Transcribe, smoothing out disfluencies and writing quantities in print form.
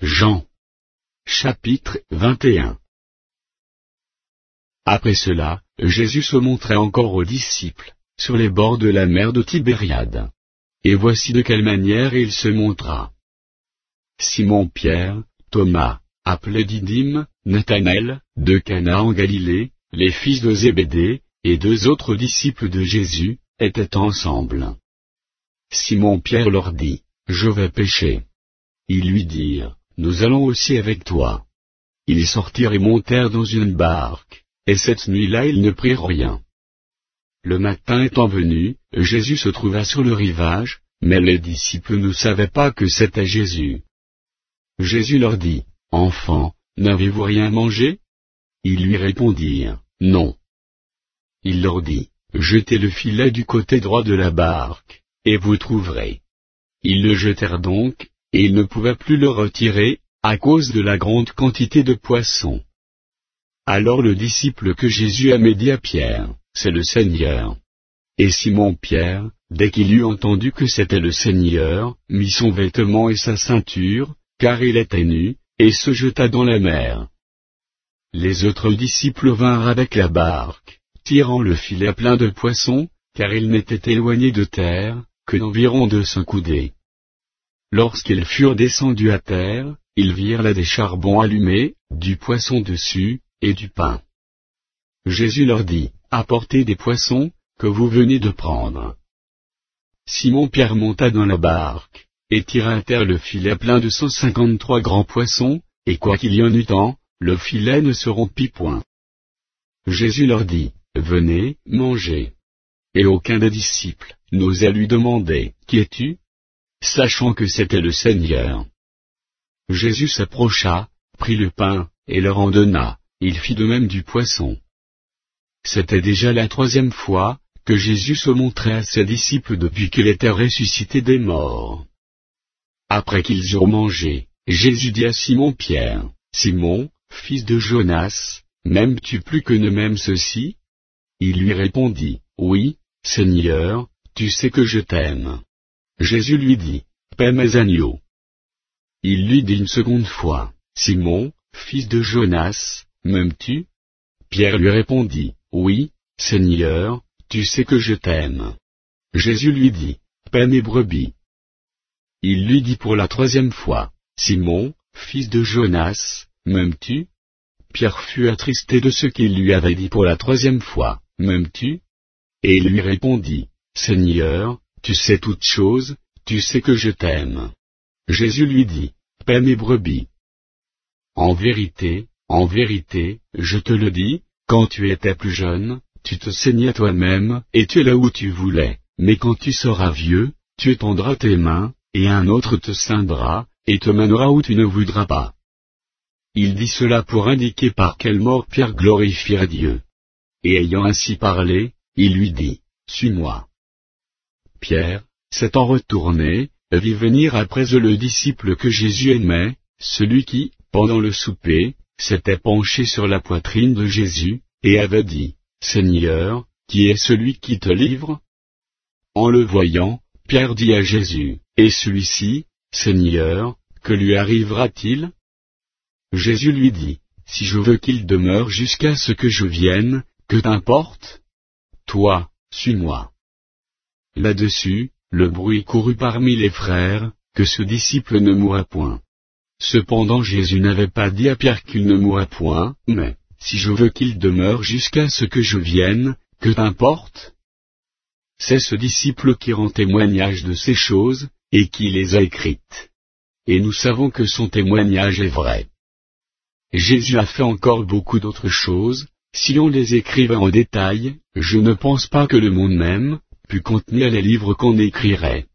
Jean. Chapitre 21. Après cela, Jésus se montrait encore aux disciples, sur les bords de la mer de Tibériade. Et voici de quelle manière il se montra. Simon-Pierre, Thomas, appelé Didyme, Nathanaël, de Cana en Galilée, les fils de Zébédée, et 2 autres disciples de Jésus, étaient ensemble. Simon-Pierre leur dit, « Je vais pêcher. » Ils lui dirent, « Nous allons aussi avec toi. » Ils sortirent et montèrent dans une barque, et cette nuit-là ils ne prirent rien. Le matin étant venu, Jésus se trouva sur le rivage, mais les disciples ne savaient pas que c'était Jésus. Jésus leur dit, « Enfants, n'avez-vous rien mangé ?» Ils lui répondirent, « Non. » Il leur dit, « Jetez le filet du côté droit de la barque, et vous trouverez. » Ils le jetèrent donc, et ils ne pouvaient plus le retirer, à cause de la grande quantité de poissons. Alors le disciple que Jésus aimait dit à Pierre, « C'est le Seigneur. » Et Simon-Pierre, dès qu'il eut entendu que c'était le Seigneur, mit son vêtement et sa ceinture, car il était nu, et se jeta dans la mer. Les autres disciples vinrent avec la barque, tirant le filet plein de poissons, car ils n'étaient éloignés de terre, que d'environ 200 coudées. Lorsqu'ils furent descendus à terre, ils virent là des charbons allumés, du poisson dessus, et du pain. Jésus leur dit, « Apportez des poissons, que vous venez de prendre. » Simon-Pierre monta dans la barque, et tira à terre le filet plein de 153 grands poissons, et quoiqu'il y en eût tant, le filet ne se rompit point. Jésus leur dit, « Venez, mangez. » Et aucun des disciples n'osa lui demander, « Qui es-tu ?» sachant que c'était le Seigneur. Jésus s'approcha, prit le pain, et leur en donna, il fit de même du poisson. C'était déjà la 3e fois que Jésus se montrait à ses disciples depuis qu'il était ressuscité des morts. Après qu'ils eurent mangé, Jésus dit à Simon-Pierre, « Simon, fils de Jonas, m'aimes-tu plus que ne m'aiment ceux-ci » Il lui répondit, « Oui, Seigneur, tu sais que je t'aime. » Jésus lui dit, « Paie mes agneaux. » Il lui dit une seconde fois, « Simon, fils de Jonas, m'aimes-tu » Pierre lui répondit, « Oui, Seigneur, tu sais que je t'aime. » Jésus lui dit, « Paie mes brebis. » Il lui dit pour la 3e fois, « Simon, fils de Jonas, m'aimes-tu » Pierre fut attristé de ce qu'il lui avait dit pour la 3e fois, « M'aimes-tu » Et il lui répondit, « Seigneur, tu sais toutes choses, tu sais que je t'aime. » Jésus lui dit, « Paie mes brebis. » En vérité, je te le dis, quand tu étais plus jeune, tu te saignais toi-même, et tu es là où tu voulais, mais quand tu seras vieux, tu étendras tes mains, et un autre te ceindra, et te mènera où tu ne voudras pas. Il dit cela pour indiquer par quelle mort Pierre glorifierait Dieu. Et ayant ainsi parlé, il lui dit, « Suis-moi. » Pierre, s'étant retourné, vit venir après eux le disciple que Jésus aimait, celui qui, pendant le souper, s'était penché sur la poitrine de Jésus, et avait dit, « Seigneur, qui est celui qui te livre » En le voyant, Pierre dit à Jésus, « Et celui-ci, Seigneur, que lui arrivera-t-il » Jésus lui dit, « Si je veux qu'il demeure jusqu'à ce que je vienne, que t'importe ? Toi, suis-moi. » Là-dessus, le bruit courut parmi les frères, que ce disciple ne mourra point. Cependant Jésus n'avait pas dit à Pierre qu'il ne mourrait point, mais, « Si je veux qu'il demeure jusqu'à ce que je vienne, que t'importe ?» C'est ce disciple qui rend témoignage de ces choses, et qui les a écrites. Et nous savons que son témoignage est vrai. Jésus a fait encore beaucoup d'autres choses, si on les écrivait en détail, je ne pense pas que le monde même pût contenir les livres qu'on écrirait.